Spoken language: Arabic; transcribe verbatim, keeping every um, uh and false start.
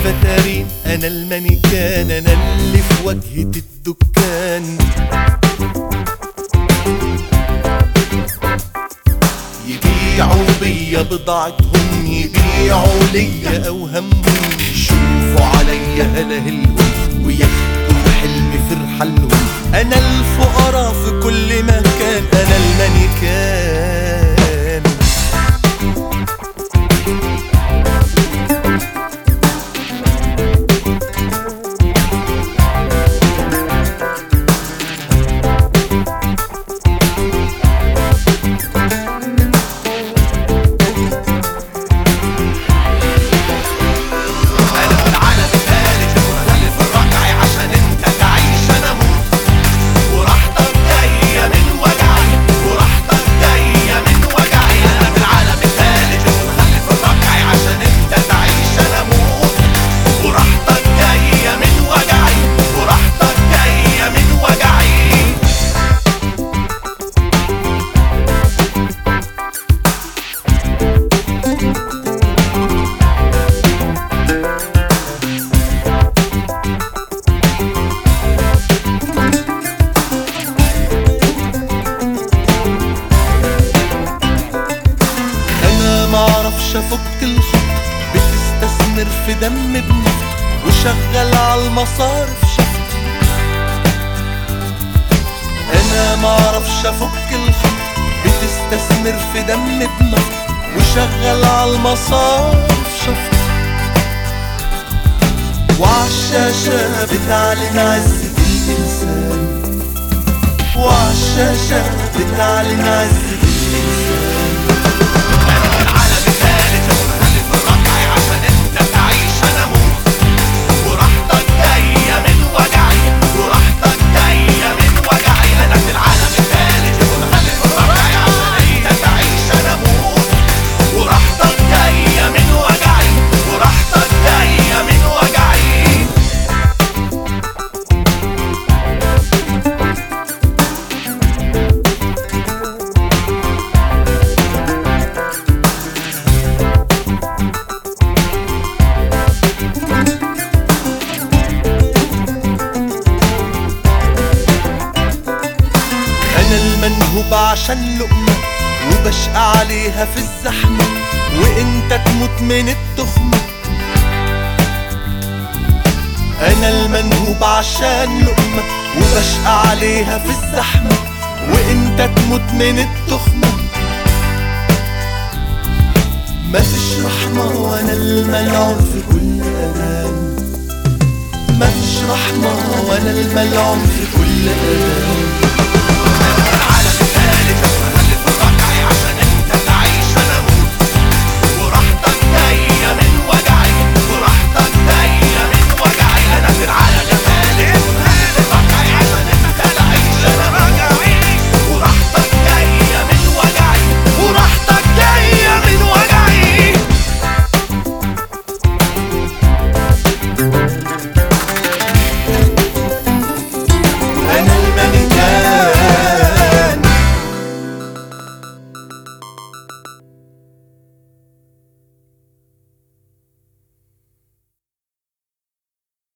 الفترين، انا المانيكان، انا اللي في واجهة الدكان. يبيعوا بيا بضاعتهم، يبيعوا ليا اوهامهم، يشوفوا عليا هلاهلهم وياخدوا حلمي في رحلهم. انا الفقراء في كل مكان، انا المانيكان. افك الخط، بتستثمر في دم بنفط وشغل عالمصارف شفط. انا معرفش افك الخط، بتستثمر في دم بنفط وشغل عالمصارف شفط. وعالشاشة بتعلن عزة الانسان، وعالشاشة بتعلن عزة الانسان. منهوب عشان لقمة وبشقى عليها في الزحمة، وانت تموت من التخمة. انا المنهوب عشان لقمة وبشقى عليها في الزحمة، وانت تموت من التخمة. مفيش رحمة وانا الملعون في كل امان، مفيش رحمة وانا الملعون في كل امان.